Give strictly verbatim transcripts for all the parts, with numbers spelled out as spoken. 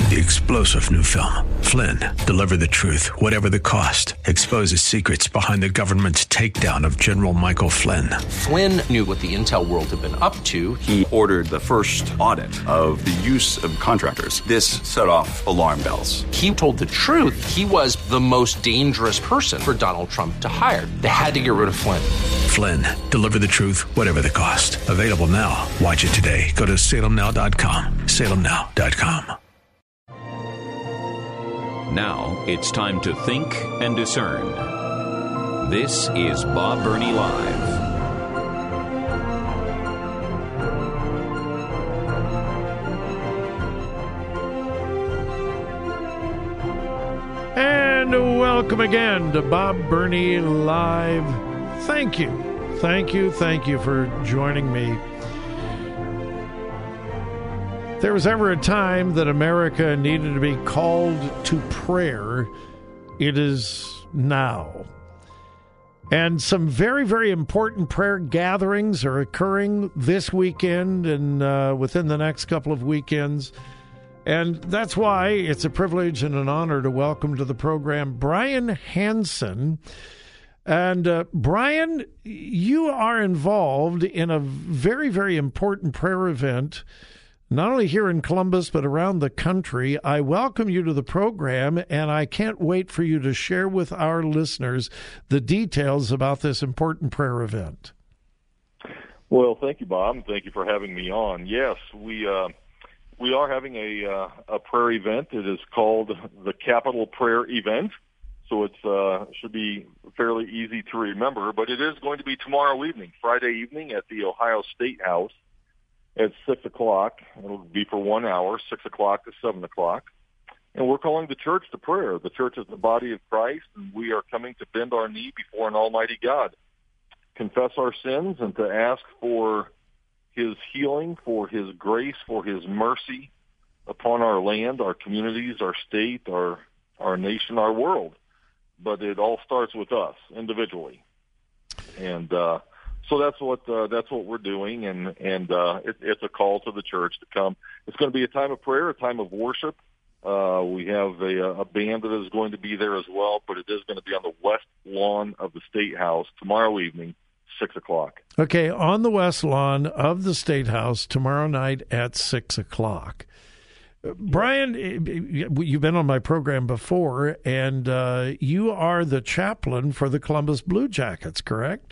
The explosive new film, Flynn, deliver the truth, whatever the cost, exposes secrets behind the government's takedown of General Michael Flynn. Flynn knew what the intel world had been up to. He ordered the first audit of the use of contractors. This set off alarm bells. He told the truth. He was the most dangerous person for Donald Trump to hire. They had to get rid of Flynn. Flynn, deliver the truth, whatever the cost. Available now. Watch it today. Go to salem now dot com. salem now dot com. Now it's time to think and discern. This is Bob Burney Live. And welcome again to Bob Burney Live. Thank you. Thank you. Thank you for joining me. If there was ever a time that America needed to be called to prayer, it is now. And some very, very important prayer gatherings are occurring this weekend and uh, within the next couple of weekends. And that's why it's a privilege and an honor to welcome to the program Brian Hansen. And uh, Brian, you are involved in a very, very important prayer event, not only here in Columbus, but around the country. I welcome you to the program, and I can't wait for you to share with our listeners the details about this important prayer event. Well, thank you, Bob, and thank you for having me on. Yes, we uh, we are having a uh, a prayer event. It is called the Capital Prayer Event, so it uh, should be fairly easy to remember, but it is going to be tomorrow evening, Friday evening, at the Ohio State House at six o'clock. It'll be for one hour, six o'clock to seven o'clock. And we're calling the church to prayer. The church is the body of Christ, and we are coming to bend our knee before an almighty God, confess our sins, and to ask for his healing, for his grace, for his mercy upon our land, our communities, our state, our our nation, our world. But it all starts with us individually. And uh So that's what uh, that's what we're doing, and and uh, it, it's a call to the church to come. It's going to be a time of prayer, a time of worship. Uh, we have a, a band that is going to be there as well, but it is going to be on the west lawn of the State House tomorrow evening, six o'clock. Okay, on the west lawn of the State House tomorrow night at six o'clock. Brian, you've been on my program before, and uh, you are the chaplain for the Columbus Blue Jackets, correct?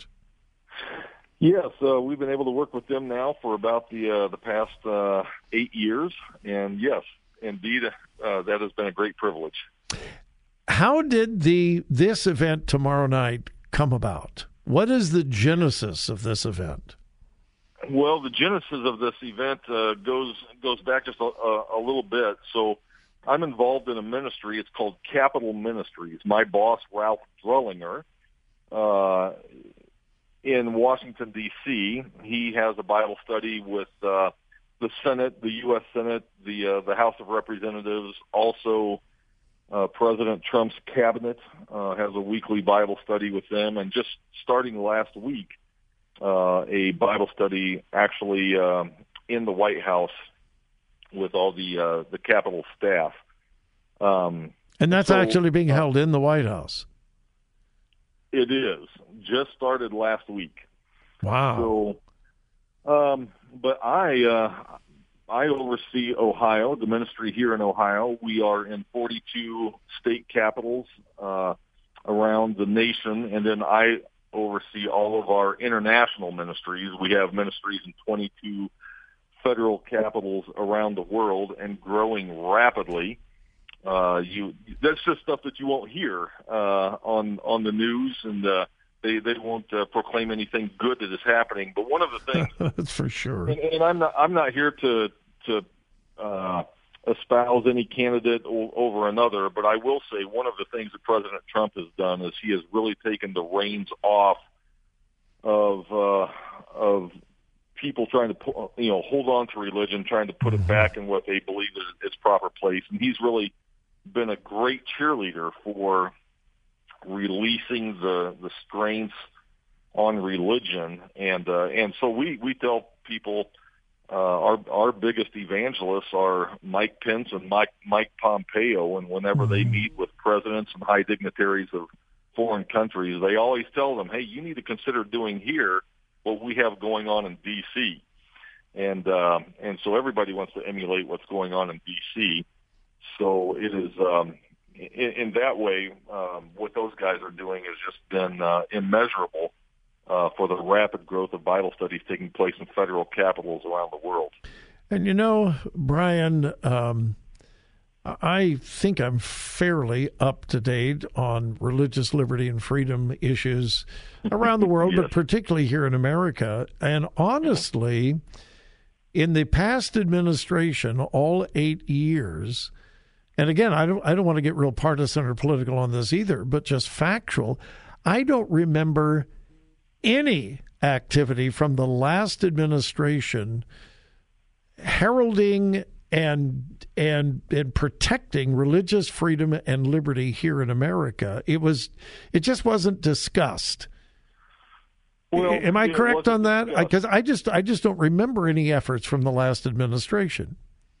Yes, uh, we've been able to work with them now for about the uh, the past uh, eight years, and yes, indeed, uh, that has been a great privilege. How did the this event tomorrow night come about? What is the genesis of this event? Well, the genesis of this event uh, goes goes back just a, a, a little bit. So, I'm involved in a ministry. It's called Capital Ministries. My boss, Ralph Drellinger, uh, in Washington, D C, he has a Bible study with uh, the Senate, the U S Senate, the uh, the House of Representatives. Also, uh, President Trump's cabinet uh, has a weekly Bible study with them. And just starting last week, uh, a Bible study actually uh, in the White House with all the uh, the Capitol staff. Um, and that's so, actually being held in the White House. It is. Just started last week. Wow. So, um, but I uh, I oversee Ohio, the ministry here in Ohio. We are in forty-two state capitals uh, around the nation, and then I oversee all of our international ministries. We have ministries in twenty-two federal capitals around the world and growing rapidly. Uh, you that's just stuff that you won't hear uh, on on the news, and uh, they they won't uh, proclaim anything good that is happening. But one of the things that's for sure. And, and I'm not I'm not here to to uh, espouse any candidate o- over another, but I will say one of the things that President Trump has done is he has really taken the reins off of uh, of people trying to pu- you know hold on to religion, trying to put it back in what they believe is its proper place, and he's really been a great cheerleader for releasing the the strengths on religion, and uh, and so we we tell people uh, our our biggest evangelists are Mike Pence and Mike Mike Pompeo, and whenever mm-hmm. they meet with presidents and high dignitaries of foreign countries, they always tell them, "Hey, you need to consider doing here what we have going on in D C" And uh, and so everybody wants to emulate what's going on in D C. So it is um, in, in that way, um, what those guys are doing has just been uh, immeasurable uh, for the rapid growth of Bible studies taking place in federal capitals around the world. And you know, Brian, um, I think I'm fairly up to date on religious liberty and freedom issues around the world, yes. but particularly here in America. And honestly, in the past administration, all eight years, and again, I don't I don't want to get real partisan or political on this either, but just factual, I don't remember any activity from the last administration heralding and and and protecting religious freedom and liberty here in America. It was it just wasn't discussed. Well, am I correct on that? Because I just I just don't remember any efforts from the last administration.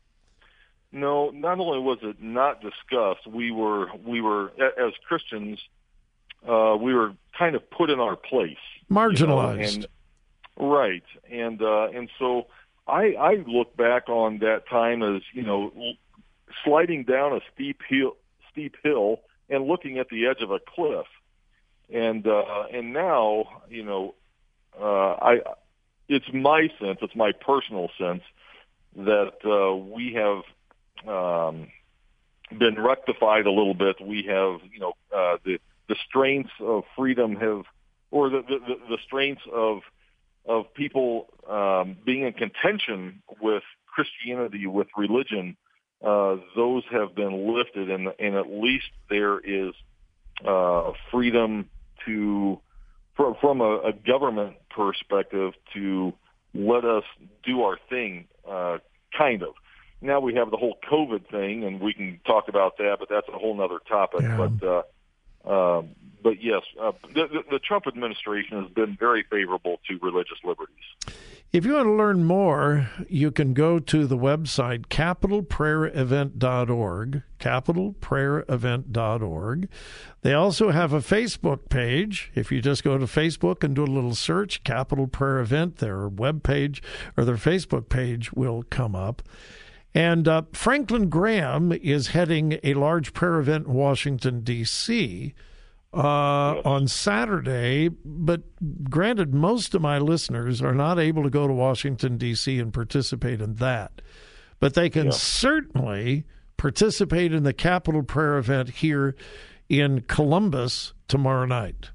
No, not only was it not discussed, we were we were as Christians, uh, we were kind of put in our place, marginalized, you know, and, right? And uh, and so I, I look back on that time as, you know, sliding down a steep hill, steep hill, and looking at the edge of a cliff. And uh, and now, you know, uh, I it's my sense, it's my personal sense that uh, we have um, been rectified a little bit. We have, you know, uh, the the strengths of freedom have, or the the, the strengths of of people um, being in contention with Christianity, with religion. Uh, those have been lifted, and and at least there is uh, freedom to, from, from a, a government perspective, to let us do our thing, uh, kind of. Now we have the whole COVID thing, and we can talk about that, but that's a whole other topic. Yeah. But uh, uh, but yes, uh, the, the, the Trump administration has been very favorable to religious liberties. If you want to learn more, you can go to the website capital prayer event dot org, capital prayer event dot org. They also have a Facebook page. If you just go to Facebook and do a little search, Capital Prayer Event, their webpage or their Facebook page will come up. And uh, Franklin Graham is heading a large prayer event in Washington, D C, Uh, on Saturday, but granted, most of my listeners are not able to go to Washington, D C and participate in that. But they can yeah. certainly participate in the Capital Prayer Event here in Columbus tomorrow night.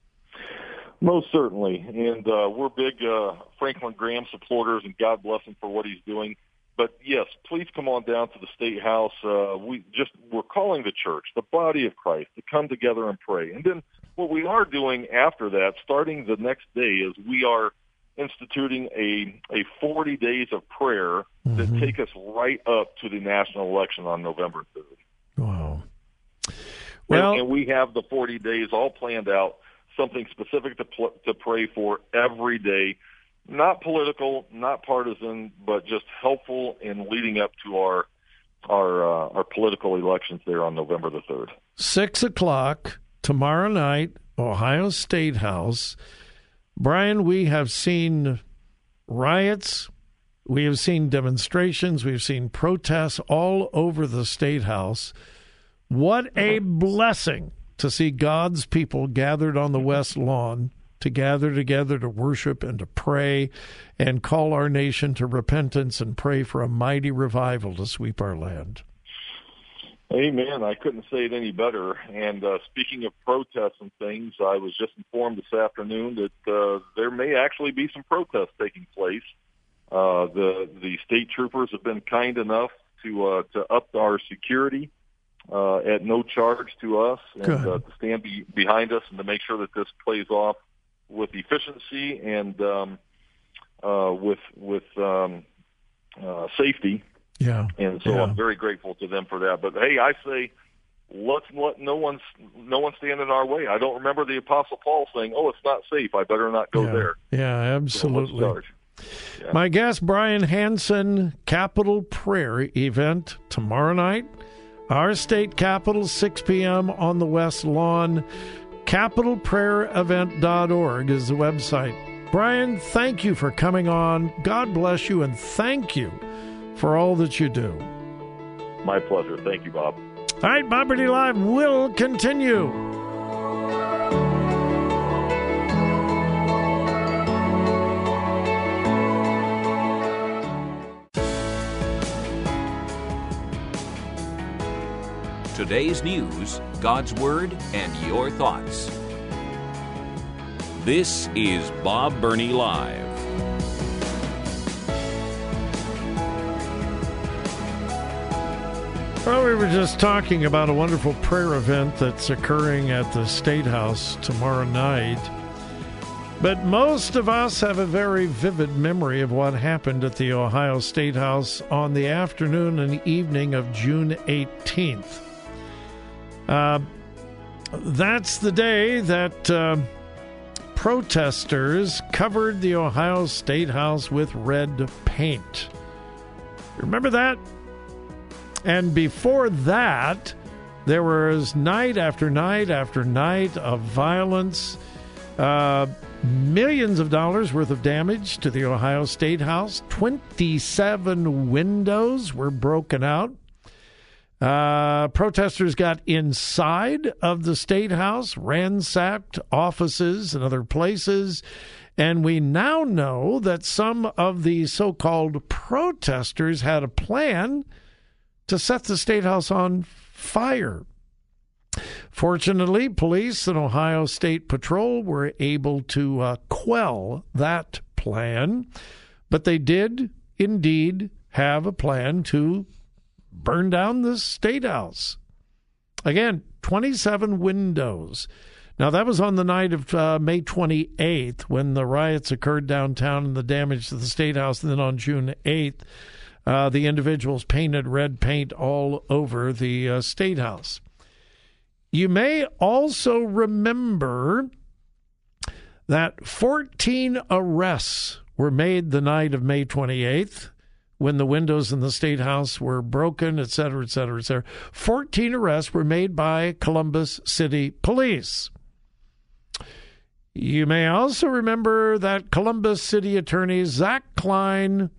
Most certainly. And uh, we're big uh, Franklin Graham supporters, and God bless him for what he's doing. But yes, please come on down to the State House. Uh, we just we're calling the church, the body of Christ, to come together and pray. And then what we are doing after that, starting the next day, is we are instituting a a forty days of prayer mm-hmm. that take us right up to the national election on November third. Wow. Well, and, and we have the forty days all planned out. Something specific to pl- to pray for every day. Not political, not partisan, but just helpful in leading up to our our uh, our political elections there on November the third. Six o'clock tomorrow night, Ohio State House. Brian, we have seen riots, we have seen demonstrations, we've seen protests all over the State House. What a blessing to see God's people gathered on the West Lawn, to gather together to worship and to pray and call our nation to repentance and pray for a mighty revival to sweep our land. Amen. I couldn't say it any better. And uh, speaking of protests and things, I was just informed this afternoon that uh, there may actually be some protests taking place. Uh, the the state troopers have been kind enough to uh, to up our security uh, at no charge to us, and uh, to stand be, behind us and to make sure that this plays off with efficiency and um, uh, with with um, uh, safety. Yeah, and so yeah. I'm very grateful to them for that. But hey, I say, let's let no one no one stand in our way. I don't remember the Apostle Paul saying, "Oh, it's not safe. I better not go yeah. there." Yeah, absolutely. So Yeah. My guest, Brian Hansen, Capitol Prayer event tomorrow night. Our state capitol, six p.m. on the West Lawn. capital prayer event dot org is the website. Brian, thank you for coming on. God bless you, and thank you for all that you do. My pleasure. Thank you, Bob. All right, Bob Burney Live will continue. Today's news, God's Word, and your thoughts. This is Bob Burney Live. Well, we were just talking about a wonderful prayer event that's occurring at the State House tomorrow night. But most of us have a very vivid memory of what happened at the Ohio State House on the afternoon and evening of June eighteenth. Uh, that's the day that uh, protesters covered the Ohio State House with red paint. Remember that? And before that, there was night after night after night of violence, uh, millions of dollars worth of damage to the Ohio State House. twenty-seven windows were broken out. Uh, protesters got inside of the State House, ransacked offices and other places, and we now know that some of the so-called protesters had a plan to set the State House on fire. Fortunately, police and Ohio State Patrol were able to uh, quell that plan, but they did indeed have a plan to burn down the State House. Again, twenty-seven windows. Now, that was on the night of uh, May twenty-eighth when the riots occurred downtown and the damage to the State House. And then on June eighth, uh, the individuals painted red paint all over the uh, State House. You may also remember that fourteen arrests were made the night of May twenty-eighth. When the windows in the State House were broken, et cetera, et cetera, et cetera. fourteen arrests were made by Columbus City Police. You may also remember that Columbus City Attorney Zach Klein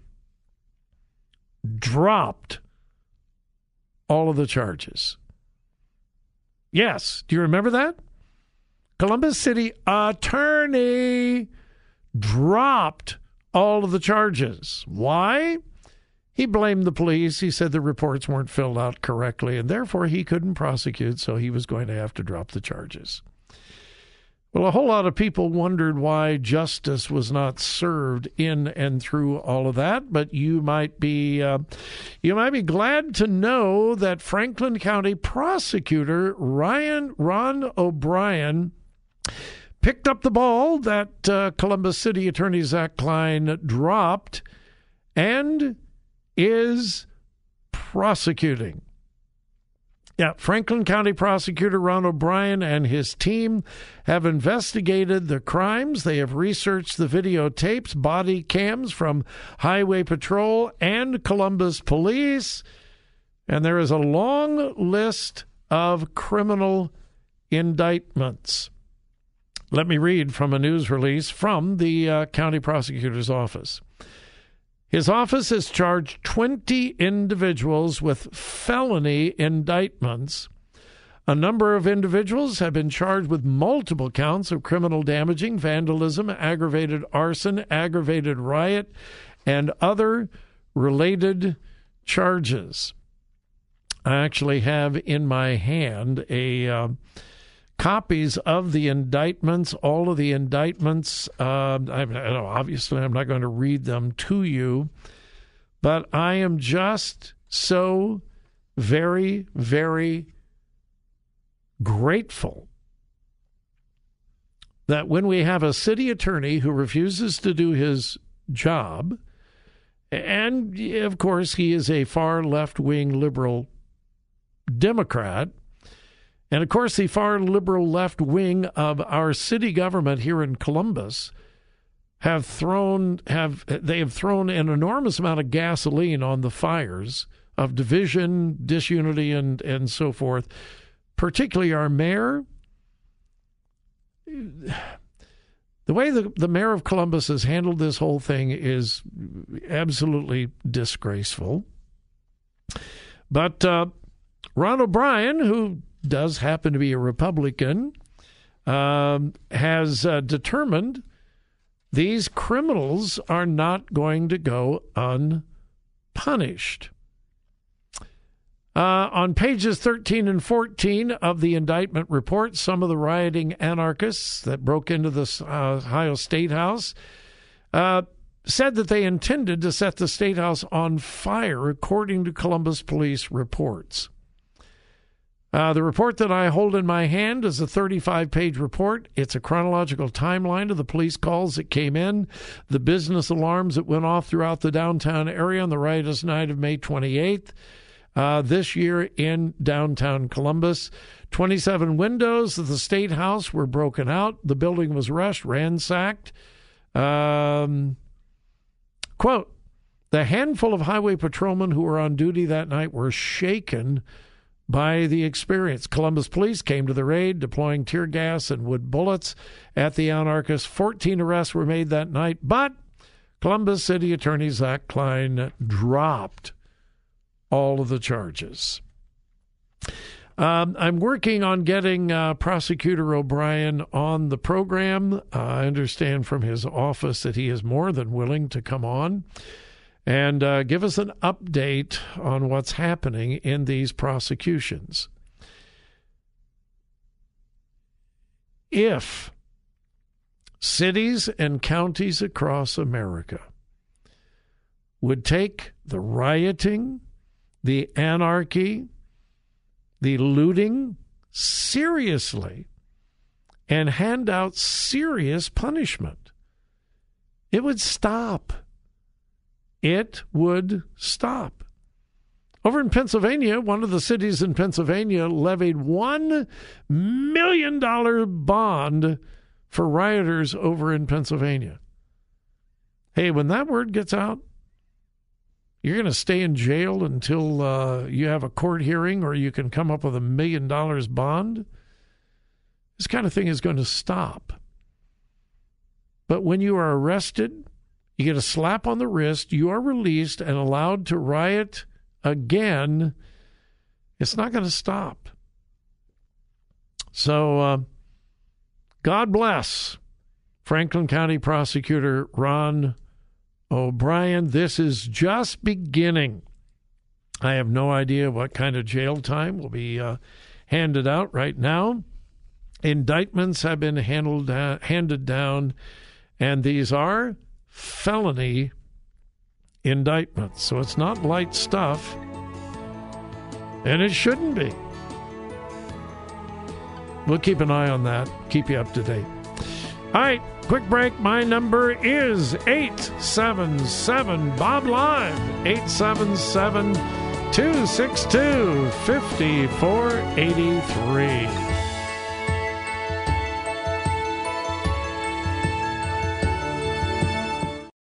dropped all of the charges. Yes, do you remember that? Columbus City Attorney dropped all of the charges. Why? He blamed the police. He said the reports weren't filled out correctly, and therefore he couldn't prosecute, so he was going to have to drop the charges. Well, a whole lot of people wondered why justice was not served in and through all of that, but you might be uh, you might be glad to know that Franklin County prosecutor Ryan Ron O'Brien picked up the ball that uh, Columbus City Attorney Zach Klein dropped and is prosecuting. Yeah, Franklin County Prosecutor Ron O'Brien and his team have investigated the crimes. They have researched the videotapes, body cams from Highway Patrol and Columbus Police, and there is a long list of criminal indictments. Let me read from a news release from the uh, county prosecutor's office. His office has charged twenty individuals with felony indictments. A number of individuals have been charged with multiple counts of criminal damaging, vandalism, aggravated arson, aggravated riot, and other related charges. I actually have in my hand a uh, copies of the indictments, all of the indictments. Uh, I, I know, obviously, I'm not going to read them to you, but I am just so very, very grateful that when we have a city attorney who refuses to do his job, and of course he is a far left-wing liberal Democrat, and, of course, the far liberal left wing of our city government here in Columbus have thrown have they have thrown an enormous amount of gasoline on the fires of division, disunity, and and so forth. Particularly our mayor. The way the, the mayor of Columbus has handled this whole thing is absolutely disgraceful. But uh, Ron O'Brien, who does happen to be a Republican, um, has uh, determined these criminals are not going to go unpunished. Uh, on pages thirteen and fourteen of the indictment report, some of the rioting anarchists that broke into the uh, Ohio State House uh, said that they intended to set the State House on fire, according to Columbus police reports. Uh, the report that I hold in my hand is a thirty-five page report. It's a chronological timeline of the police calls that came in, the business alarms that went off throughout the downtown area on the riotous night of May twenty-eighth. Uh, this year in downtown Columbus. twenty-seven windows of the State House were broken out. The building was rushed, ransacked. Um, quote, the handful of highway patrolmen who were on duty that night were shaken by the experience. Columbus police came to the raid, deploying tear gas and wood bullets at the anarchists. fourteen arrests were made that night, but Columbus City Attorney Zach Klein dropped all of the charges. Um, I'm working on getting uh, Prosecutor O'Brien on the program. Uh, I understand from his office that he is more than willing to come on and uh, give us an update on what's happening in these prosecutions. If cities and counties across America would take the rioting, the anarchy, the looting seriously and hand out serious punishment, it would stop. It would stop. Over in Pennsylvania, one of the cities in Pennsylvania levied one million dollars bond for rioters over in Pennsylvania. Hey, when that word gets out, you're going to stay in jail until uh, you have a court hearing or you can come up with a million dollars bond. This kind of thing is going to stop. But when you are arrested, you get a slap on the wrist, you are released and allowed to riot again. It's not going to stop. So uh, God bless Franklin County Prosecutor Ron O'Brien. This is just beginning. I have no idea what kind of jail time will be uh, handed out right now. Indictments have been handled, uh, handed down, and these are felony indictments. So it's not light stuff, and it shouldn't be. We'll keep an eye on that, keep you up to date. All right, quick break. My number is eight seven seven, B O B Live, eight seven seven, two six two, five four eight three.